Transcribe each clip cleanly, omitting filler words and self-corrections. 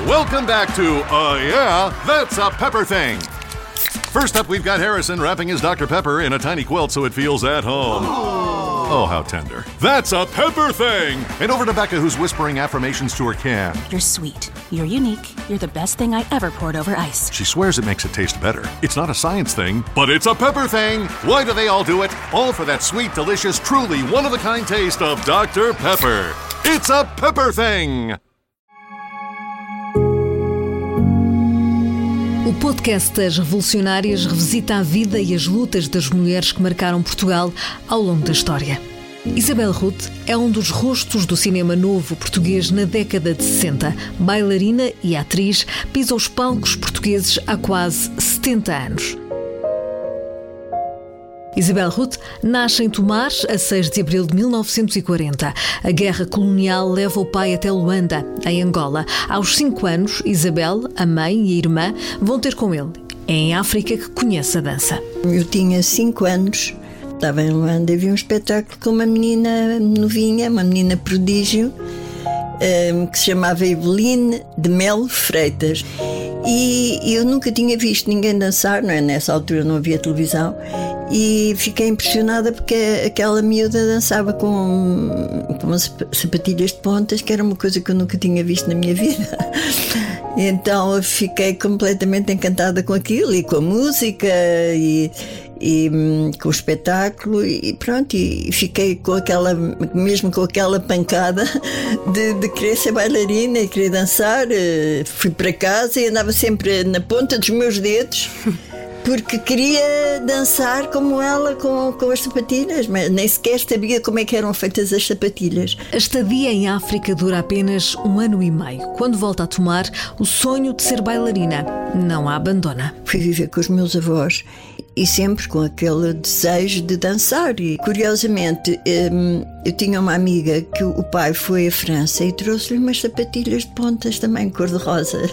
Welcome back to Yeah, That's a Pepper Thing. First up, we've got Harrison wrapping his Dr. Pepper in a tiny quilt so it feels at home. Oh, how tender. That's a Pepper Thing! And over to Becca, who's whispering affirmations to her can. You're sweet. You're unique. You're the best thing I ever poured over ice. She swears it makes it taste better. It's not a science thing, but it's a Pepper Thing! Why do they all do it? All for that sweet, delicious, truly one-of-a-kind taste of Dr. Pepper. It's a Pepper Thing! O podcast das Revolucionárias revisita a vida e as lutas das mulheres que marcaram Portugal ao longo da história. Isabel Ruth é um dos rostos do cinema novo português na década de 60. Bailarina e atriz, pisa os palcos portugueses há quase 70 anos. Isabel Ruth nasce em Tomar a 6 de abril de 1940. A guerra colonial leva o pai até Luanda, em Angola. Aos 5 anos, Isabel, a mãe e a irmã vão ter com ele. É em África que conhece a dança. Eu tinha 5 anos, estava em Luanda e vi um espetáculo com uma menina novinha, uma menina prodígio, que se chamava Eveline de Melo Freitas. E eu nunca tinha visto ninguém dançar, não é? Nessa altura não havia televisão. E fiquei impressionada porque aquela miúda dançava com umas sapatilhas de pontas, que era uma coisa que eu nunca tinha visto na minha vida. Então eu fiquei completamente encantada com aquilo e com a música e com o espetáculo e pronto, e fiquei com aquela, mesmo com aquela pancada de querer ser bailarina e querer dançar. Fui para casa e andava sempre na ponta dos meus dedos porque queria dançar como ela com as sapatilhas, mas nem sequer sabia como é que eram feitas as sapatilhas. A estadia em África dura apenas 1 ano e meio. Quando volta a tomar, o sonho de ser bailarina não a abandona. Fui viver com os meus avós e sempre com aquele desejo de dançar. E curiosamente, eu tinha uma amiga que o pai foi à França e trouxe-lhe umas sapatilhas de pontas também cor-de-rosas.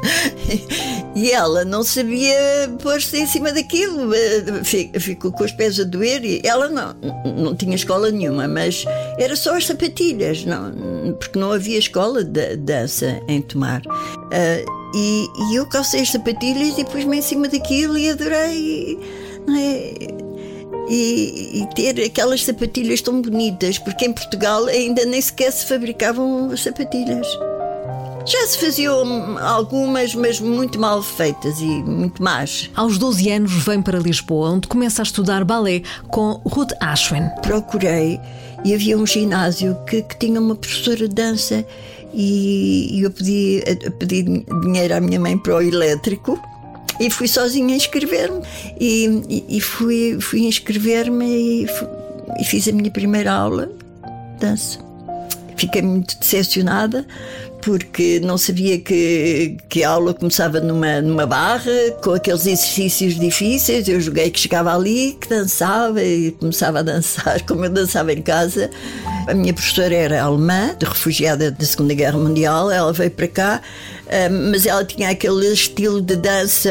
E ela não sabia pôr-se em cima daquilo, ficou com os pés a doer. E ela não tinha escola nenhuma, mas era só as sapatilhas, porque não havia escola de dança em Tomar. E eu calcei as sapatilhas e pus-me em cima daquilo e adorei, não é? E ter aquelas sapatilhas tão bonitas, porque em Portugal ainda nem sequer se fabricavam as sapatilhas. Já se faziam algumas, mas muito mal feitas e muito más. Aos 12 anos vem para Lisboa, onde começa a estudar balé com Ruth Ashwin. Procurei e havia um ginásio que tinha uma professora de dança e eu pedi dinheiro à minha mãe para o elétrico e fui sozinha inscrever-me. E fui inscrever-me e fiz a minha primeira aula de dança. Fiquei muito decepcionada porque não sabia que a aula começava numa barra, com aqueles exercícios difíceis. Eu joguei que chegava ali, que dançava e começava a dançar como eu dançava em casa. A minha professora era alemã, de refugiada da Segunda Guerra Mundial. Ela veio para cá, mas ela tinha aquele estilo de dança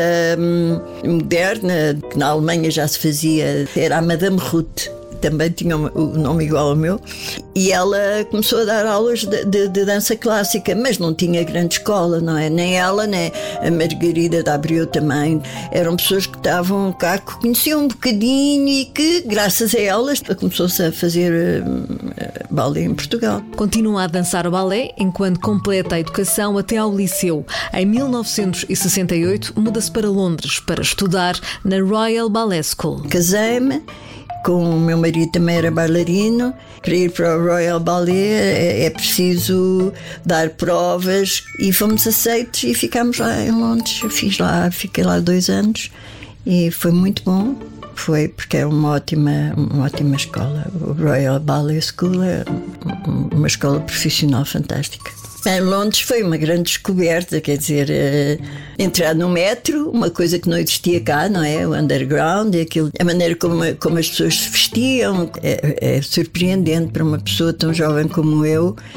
moderna, que na Alemanha já se fazia. Era a Madame Ruth. Também tinha o nome igual ao meu, e ela começou a dar aulas de dança clássica, mas não tinha grande escola, não é? Nem ela, nem a Margarida da Abreu também. Eram pessoas que estavam cá, que conheciam um bocadinho e que, graças a elas, começou-se a fazer balé em Portugal. Continua a dançar o balé enquanto completa a educação até ao liceu. Em 1968, muda-se para Londres para estudar na Royal Ballet School. Casei-me com o meu marido, também era bailarino. Para ir para o Royal Ballet é preciso dar provas e fomos aceitos e ficámos lá em Londres. Fiquei lá 2 anos e foi muito bom. Foi porque é uma ótima escola. O Royal Ballet School é uma escola profissional fantástica. Em Londres foi uma grande descoberta, quer dizer, entrar no metro, uma coisa que não existia cá, não é? O underground, a maneira como as pessoas se vestiam, é surpreendente para uma pessoa tão jovem como eu,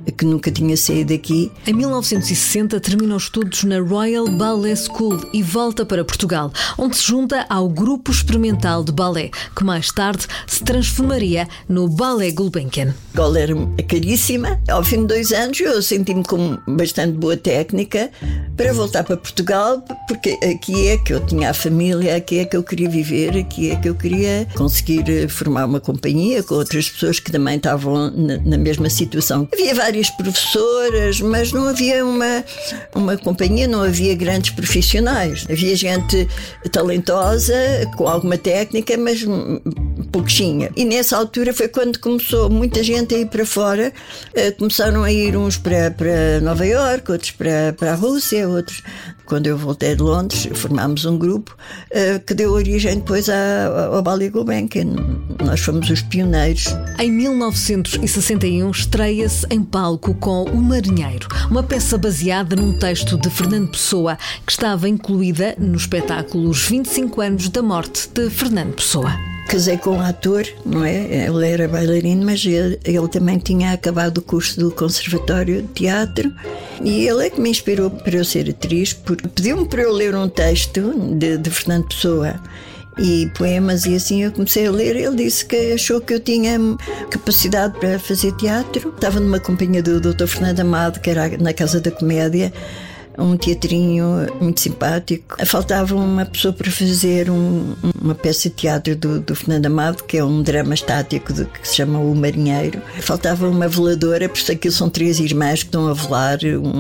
que nunca tinha saído daqui. Em 1960 termina os estudos na Royal Ballet School e volta para Portugal, onde se junta ao Grupo Experimental de Ballet, que mais tarde se transformaria no Ballet Gulbenkian. A escola era caríssima. Ao fim de 2 anos eu senti-me com bastante boa técnica para voltar para Portugal, porque aqui é que eu tinha a família, aqui é que eu queria viver, aqui é que eu queria conseguir formar uma companhia com outras pessoas que também estavam na mesma situação. Havia várias professoras, mas não havia uma companhia, não havia grandes profissionais. Havia gente talentosa, com alguma técnica, mas pouquinha. E nessa altura foi quando começou muita gente a ir para fora. Começaram a ir uns para Nova Iorque, outros para a Rússia, outros... Quando eu voltei de Londres, formámos um grupo que deu origem depois ao Ballet Gulbenkian. Nós fomos os pioneiros. Em 1961 estreia-se em palco com O Marinheiro, uma peça baseada num texto de Fernando Pessoa, que estava incluída no espetáculo Os 25 anos da morte de Fernando Pessoa. Casei com um ator, não é? Ele era bailarino, mas ele também tinha acabado o curso do Conservatório de Teatro e ele é que me inspirou para eu ser atriz, porque pediu-me para eu ler um texto de Fernando Pessoa e poemas e assim eu comecei a ler. Ele disse que achou que eu tinha capacidade para fazer teatro. Estava numa companhia do Dr. Fernando Amado, que era na Casa da Comédia, um teatrinho muito simpático. Faltava uma pessoa para fazer uma peça de teatro do Fernando Amado, que é um drama estático que se chama O Marinheiro. Faltava uma veladora, porque aquilo são 3 irmãs que estão a velar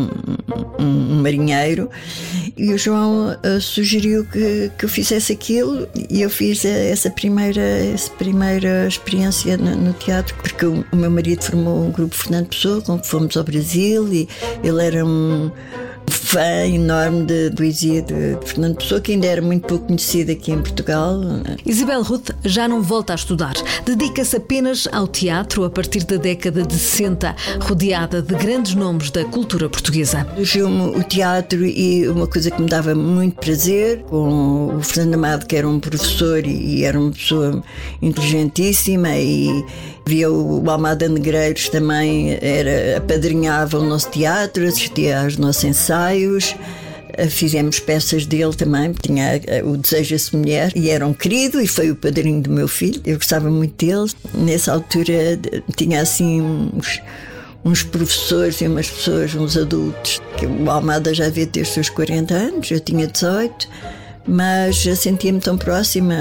um marinheiro. E o João sugeriu que eu fizesse aquilo e eu fiz essa primeira experiência no teatro, porque o meu marido formou um grupo Fernando Pessoa, com que fomos ao Brasil e ele era um fã enorme de poesia de Fernando Pessoa, que ainda era muito pouco conhecida aqui em Portugal. Isabel Ruth já não volta a estudar. Dedica-se apenas ao teatro a partir da década de 60, rodeada de grandes nomes da cultura portuguesa. Surgiu-me o teatro e uma coisa que me dava muito prazer, com o Fernando Amado, que era um professor e era uma pessoa inteligentíssima, e via o Almada Negreiros também, apadrinhava o nosso teatro, assistia aos nossos ensaios. Fizemos peças dele também, tinha o Deseja-se Mulher e era um querido e foi o padrinho do meu filho. Eu gostava muito dele. Nessa altura tinha assim uns professores e umas pessoas, uns adultos, que o Almada já devia ter os seus 40 anos, eu tinha 18, mas eu sentia-me tão próxima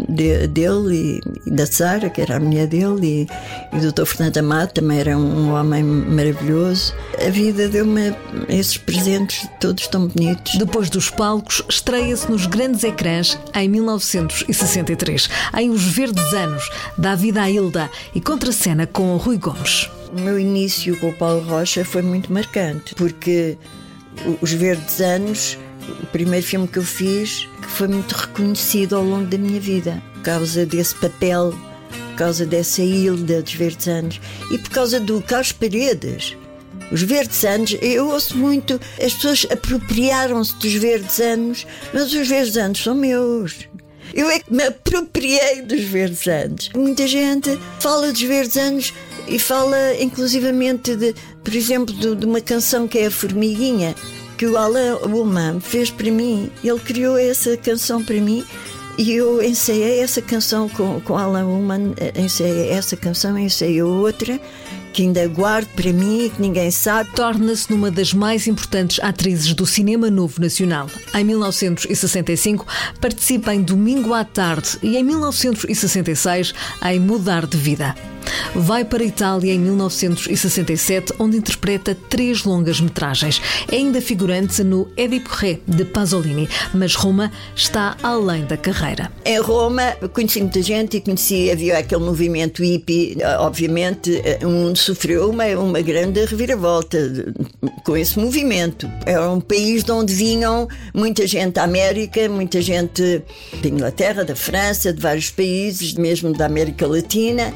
dele e da Sara, que era a mulher dele, e o Dr. Fernando Amado também era um homem maravilhoso. A vida deu-me esses presentes todos tão bonitos. Depois dos palcos, estreia-se nos grandes ecrãs em 1963. Em Os Verdes Anos, dá vida à Hilda e contracena com o Rui Gomes. O meu início com o Paulo Rocha foi muito marcante, porque Os Verdes Anos, o primeiro filme que eu fiz, que foi muito reconhecido ao longo da minha vida, por causa desse papel, por causa dessa Hilda dos Verdes Anos e por causa do Carlos Paredes. Os Verdes Anos, eu ouço muito, as pessoas apropriaram-se dos Verdes Anos, mas os Verdes Anos são meus. Eu é que me apropriei dos Verdes Anos. Muita gente fala dos Verdes Anos e fala inclusivamente, por exemplo, de uma canção que é a Formiguinha, que o Alain Ullmann fez para mim. Ele criou essa canção para mim e eu ensaiei essa canção com Alain Ullmann. Ensaiei essa canção, ensaiei outra que ainda guardo para mim e que ninguém sabe. Torna-se numa das mais importantes atrizes do cinema novo nacional. Em 1965 participa em Domingo à Tarde e em 1966 em Mudar de Vida. Vai para a Itália em 1967, onde interpreta 3 longas-metragens. É ainda figurante no Édipo Ré, de Pasolini, mas Roma está além da carreira. Em Roma conheci muita gente e havia aquele movimento hippie. Obviamente o mundo sofreu uma grande reviravolta com esse movimento. Era um país de onde vinham muita gente da América, muita gente da Inglaterra, da França, de vários países, mesmo da América Latina.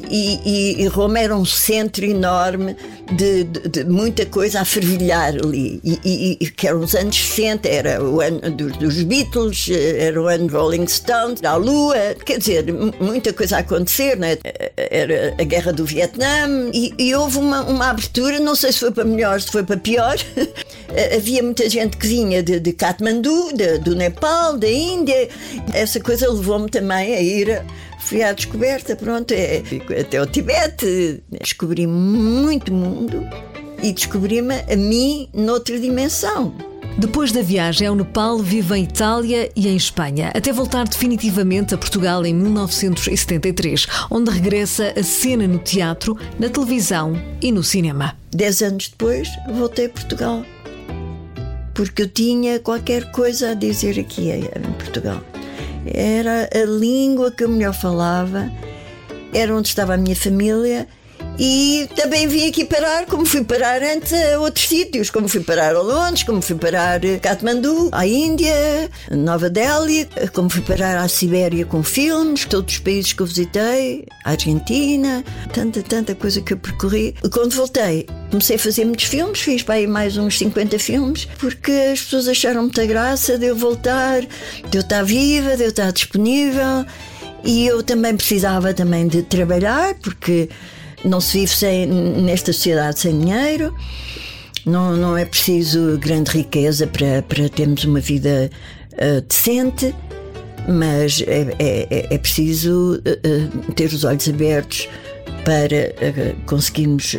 E Roma era um centro enorme de muita coisa a fervilhar ali. E que eram os anos 60, era o ano dos Beatles, era o ano Rolling Stones, a Lua, quer dizer, muita coisa a acontecer, né? Era a guerra do Vietnã e houve uma abertura, não sei se foi para melhor, se foi para pior. Havia muita gente que vinha de Katmandu, do Nepal, da Índia. Essa coisa levou-me também a ir. Fui à descoberta, pronto, até o Tibete. Descobri muito mundo e descobri-me a mim noutra dimensão. Depois da viagem ao Nepal, vive em Itália e em Espanha, até voltar definitivamente a Portugal em 1973, onde regressa a cena no teatro, na televisão e no cinema. 10 anos depois, voltei a Portugal, porque eu tinha qualquer coisa a dizer aqui em Portugal. Era a língua que eu melhor falava, era onde estava a minha família e também vim aqui parar, como fui parar antes a outros sítios, como fui parar a Londres, como fui parar a Katmandu, à Índia, a Nova Delhi, como fui parar à Sibéria com filmes, todos os países que eu visitei, a Argentina, tanta coisa que eu percorri. Quando voltei, comecei a fazer muitos filmes, fiz para aí mais uns 50 filmes, porque as pessoas acharam muita graça de eu voltar, de eu estar viva, de eu estar disponível, e eu também precisava também de trabalhar, porque não se vive nesta sociedade sem dinheiro, não é preciso grande riqueza para termos uma vida decente, mas é preciso ter os olhos abertos para conseguirmos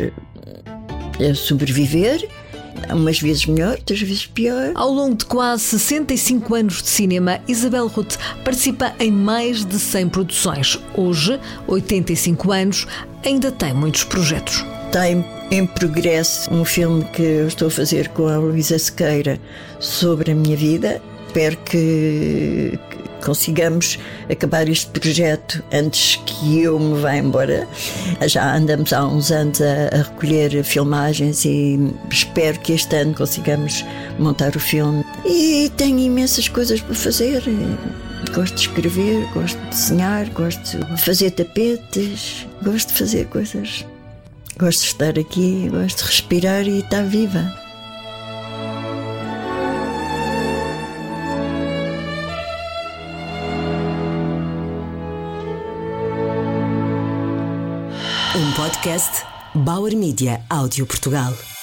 sobreviver, umas vezes melhor, outras vezes pior. Ao longo de quase 65 anos de cinema, Isabel Ruth participa em mais de 100 produções. Hoje, 85 anos, ainda tem muitos projetos. Está em progresso um filme que eu estou a fazer com a Luísa Sequeira sobre a minha vida. Espero que consigamos acabar este projeto antes que eu me vá embora. Já andamos há uns anos a recolher filmagens e espero que este ano consigamos montar o filme. E tenho imensas coisas para fazer. Gosto de escrever, gosto de desenhar, gosto de fazer tapetes, gosto de fazer coisas. Gosto de estar aqui, gosto de respirar e estar viva. Um podcast Bauer Media Áudio Portugal.